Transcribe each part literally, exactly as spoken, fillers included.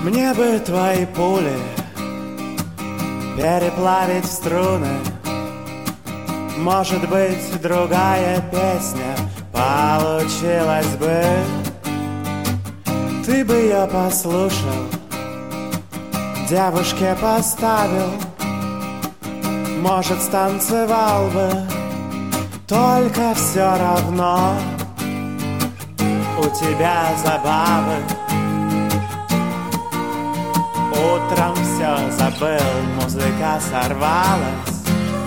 Мне бы твои пули переплавить в струны. Может быть, другая песня получилась бы. Ты бы ее послушал, девушке поставил. Может, станцевал бы, только все равно у тебя забавы. Утром все забыл, музыка сорвалась.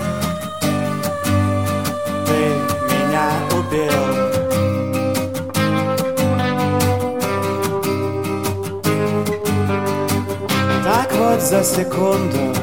Ты меня убил. Так вот за секунду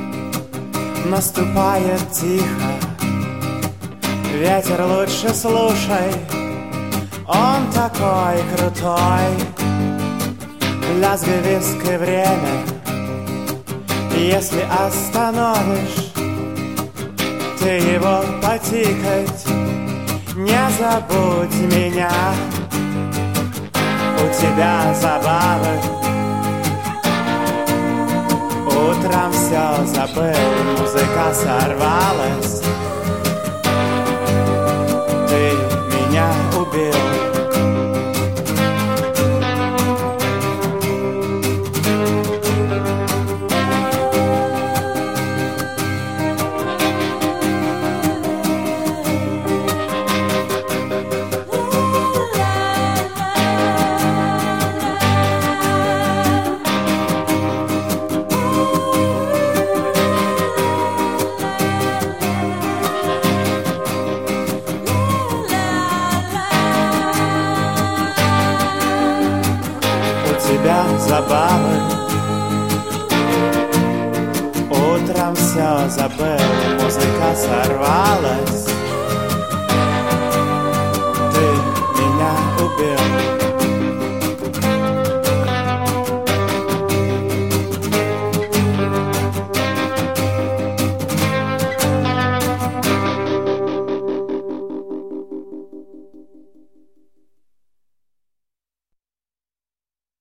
наступает тихо. Ветер лучше слушай, он такой крутой. Лязгай виски время, если остановишь ты его потикать. Не забудь меня, у тебя забавы. Утром все забыл, музыка сорвалась. Ты меня убил. Тебя забавы. Утром все забыл, музыка сорвалась.